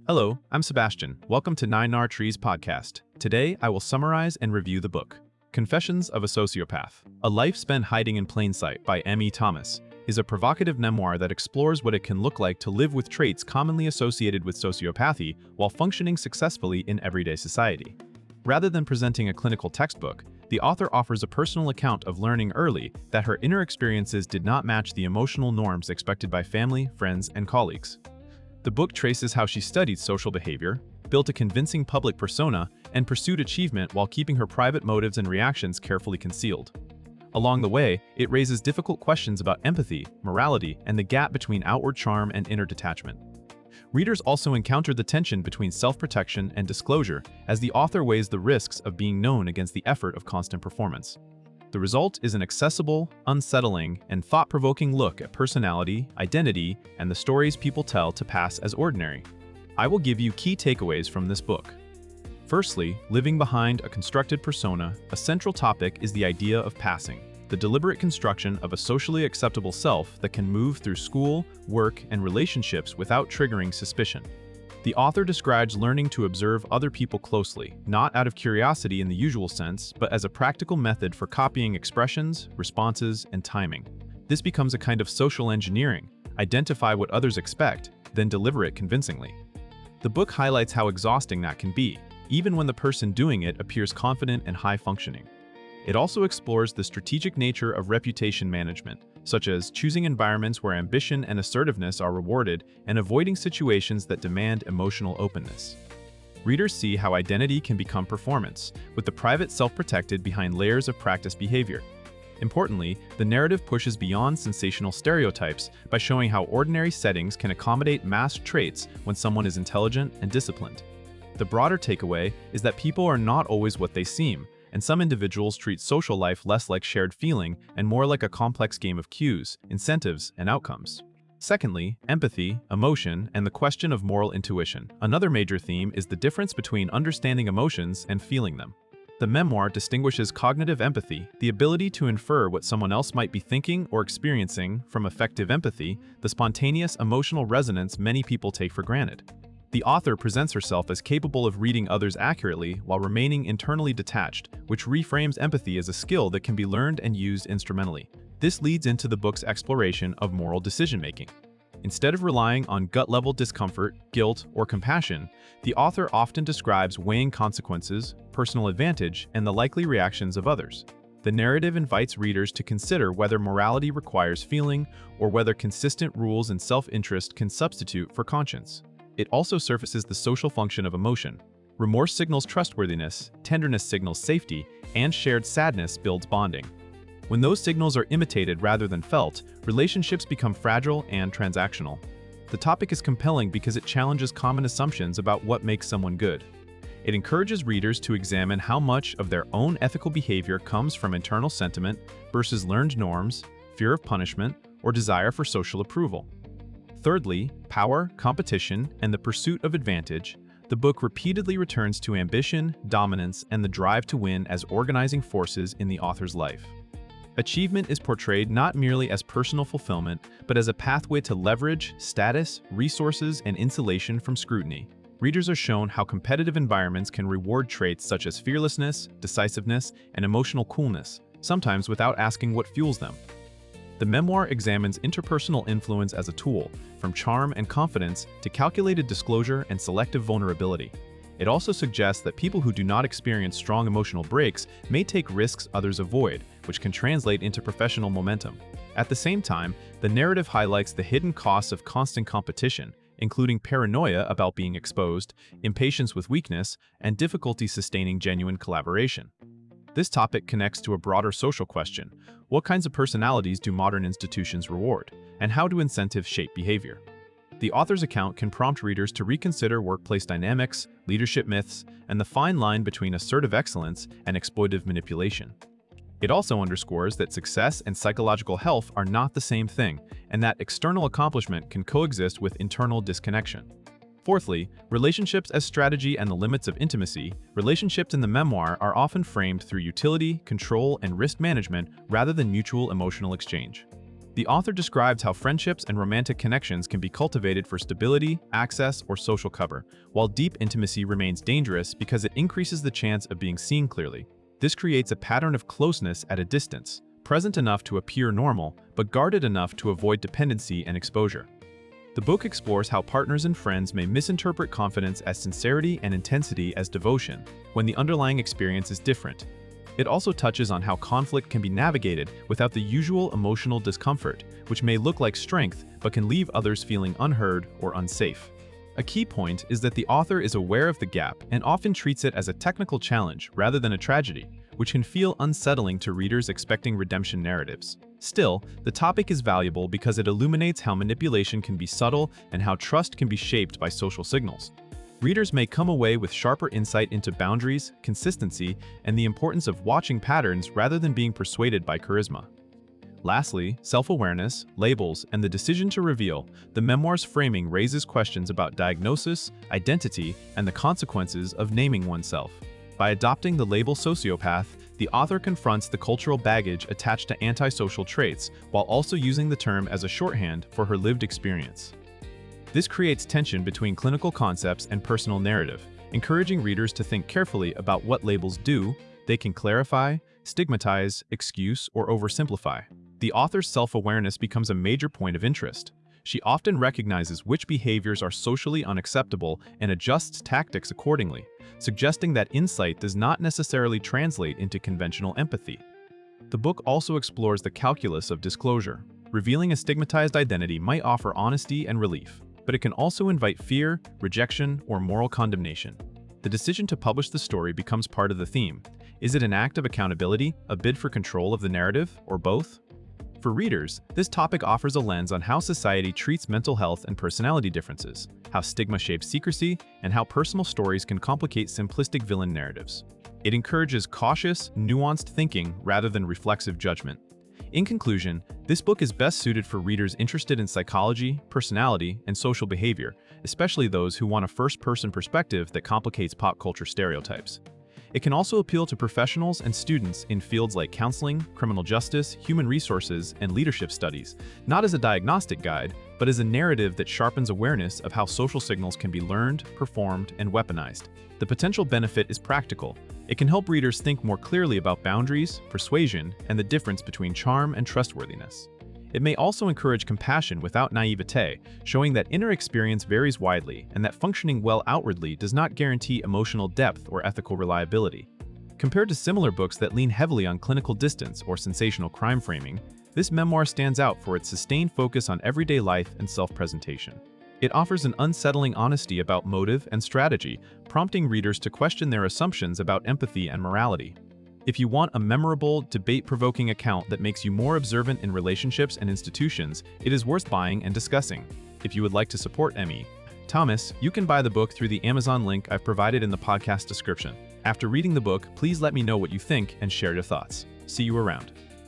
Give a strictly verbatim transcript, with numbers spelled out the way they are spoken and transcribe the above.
Hello, I'm Sebastian. Welcome to Nine Nar Trees podcast. Today, I will summarize and review the book, Confessions of a Sociopath. A Life Spent Hiding in Plain Sight by M E Thomas is a provocative memoir that explores what it can look like to live with traits commonly associated with sociopathy while functioning successfully in everyday society. Rather than presenting a clinical textbook, the author offers a personal account of learning early that her inner experiences did not match the emotional norms expected by family, friends, and colleagues. The book traces how she studied social behavior, built a convincing public persona, and pursued achievement while keeping her private motives and reactions carefully concealed. Along the way, it raises difficult questions about empathy, morality, and the gap between outward charm and inner detachment. Readers also encounter the tension between self-protection and disclosure as the author weighs the risks of being known against the effort of constant performance. The result is an accessible, unsettling, and thought-provoking look at personality, identity, and the stories people tell to pass as ordinary. I will give you key takeaways from this book. Firstly, living behind a constructed persona, a central topic is the idea of passing, the deliberate construction of a socially acceptable self that can move through school, work, and relationships without triggering suspicion. The author describes learning to observe other people closely, not out of curiosity in the usual sense, but as a practical method for copying expressions, responses, and timing. This becomes a kind of social engineering: identify what others expect, then deliver it convincingly. The book highlights how exhausting that can be, even when the person doing it appears confident and high-functioning. It also explores the strategic nature of reputation management, such as choosing environments where ambition and assertiveness are rewarded and avoiding situations that demand emotional openness. Readers see how identity can become performance, with the private self protected behind layers of practiced behavior. Importantly, the narrative pushes beyond sensational stereotypes by showing how ordinary settings can accommodate masked traits when someone is intelligent and disciplined. The broader takeaway is that people are not always what they seem, and some individuals treat social life less like shared feeling and more like a complex game of cues, incentives, and outcomes. Secondly, empathy, emotion, and the question of moral intuition. Another major theme is the difference between understanding emotions and feeling them. The memoir distinguishes cognitive empathy, the ability to infer what someone else might be thinking or experiencing, from effective empathy, the spontaneous emotional resonance many people take for granted. The author presents herself as capable of reading others accurately while remaining internally detached, which reframes empathy as a skill that can be learned and used instrumentally. This leads into the book's exploration of moral decision-making. Instead of relying on gut-level discomfort, guilt, or compassion, the author often describes weighing consequences, personal advantage, and the likely reactions of others. The narrative invites readers to consider whether morality requires feeling or whether consistent rules and self-interest can substitute for conscience. It also surfaces the social function of emotion. Remorse signals trustworthiness, tenderness signals safety, and shared sadness builds bonding. When those signals are imitated rather than felt, relationships become fragile and transactional. The topic is compelling because it challenges common assumptions about what makes someone good. It encourages readers to examine how much of their own ethical behavior comes from internal sentiment versus learned norms, fear of punishment, or desire for social approval. Thirdly, power, competition, and the pursuit of advantage. The book repeatedly returns to ambition, dominance, and the drive to win as organizing forces in the author's life. Achievement is portrayed not merely as personal fulfillment, but as a pathway to leverage, status, resources, and insulation from scrutiny. Readers are shown how competitive environments can reward traits such as fearlessness, decisiveness, and emotional coolness, sometimes without asking what fuels them. The memoir examines interpersonal influence as a tool, from charm and confidence to calculated disclosure and selective vulnerability. It also suggests that people who do not experience strong emotional breaks may take risks others avoid, which can translate into professional momentum. At the same time, the narrative highlights the hidden costs of constant competition, including paranoia about being exposed, impatience with weakness, and difficulty sustaining genuine collaboration. This topic connects to a broader social question: what kinds of personalities do modern institutions reward, and how do incentives shape behavior? The author's account can prompt readers to reconsider workplace dynamics, leadership myths, and the fine line between assertive excellence and exploitive manipulation. It also underscores that success and psychological health are not the same thing, and that external accomplishment can coexist with internal disconnection. Fourthly, relationships as strategy and the limits of intimacy. Relationships in the memoir are often framed through utility, control, and risk management rather than mutual emotional exchange. The author describes how friendships and romantic connections can be cultivated for stability, access, or social cover, while deep intimacy remains dangerous because it increases the chance of being seen clearly. This creates a pattern of closeness at a distance, present enough to appear normal, but guarded enough to avoid dependency and exposure. The book explores how partners and friends may misinterpret confidence as sincerity and intensity as devotion, when the underlying experience is different. It also touches on how conflict can be navigated without the usual emotional discomfort, which may look like strength but can leave others feeling unheard or unsafe. A key point is that the author is aware of the gap and often treats it as a technical challenge rather than a tragedy, which can feel unsettling to readers expecting redemption narratives. Still, the topic is valuable because it illuminates how manipulation can be subtle and how trust can be shaped by social signals. Readers may come away with sharper insight into boundaries, consistency, and the importance of watching patterns rather than being persuaded by charisma. Lastly, self-awareness, labels, and the decision to reveal. The memoir's framing raises questions about diagnosis, identity, and the consequences of naming oneself. By adopting the label sociopath, the author confronts the cultural baggage attached to antisocial traits while also using the term as a shorthand for her lived experience. This creates tension between clinical concepts and personal narrative, encouraging readers to think carefully about what labels do. They can clarify, stigmatize, excuse, or oversimplify. The author's self-awareness becomes a major point of interest. She often recognizes which behaviors are socially unacceptable and adjusts tactics accordingly, suggesting that insight does not necessarily translate into conventional empathy. The book also explores the calculus of disclosure. Revealing a stigmatized identity might offer honesty and relief, but it can also invite fear, rejection, or moral condemnation. The decision to publish the story becomes part of the theme. Is it an act of accountability, a bid for control of the narrative, or both? For readers, this topic offers a lens on how society treats mental health and personality differences, how stigma shapes secrecy, and how personal stories can complicate simplistic villain narratives. It encourages cautious, nuanced thinking rather than reflexive judgment. In conclusion, this book is best suited for readers interested in psychology, personality, and social behavior, especially those who want a first-person perspective that complicates pop culture stereotypes. It can also appeal to professionals and students in fields like counseling, criminal justice, human resources, and leadership studies, not as a diagnostic guide, but as a narrative that sharpens awareness of how social signals can be learned, performed, and weaponized. The potential benefit is practical. It can help readers think more clearly about boundaries, persuasion, and the difference between charm and trustworthiness. It may also encourage compassion without naivete, showing that inner experience varies widely and that functioning well outwardly does not guarantee emotional depth or ethical reliability. Compared to similar books that lean heavily on clinical distance or sensational crime framing, this memoir stands out for its sustained focus on everyday life and self-presentation. It offers an unsettling honesty about motive and strategy, prompting readers to question their assumptions about empathy and morality. If you want a memorable, debate-provoking account that makes you more observant in relationships and institutions, it is worth buying and discussing. If you would like to support M E Thomas, you can buy the book through the Amazon link I've provided in the podcast description. After reading the book, please let me know what you think and share your thoughts. See you around.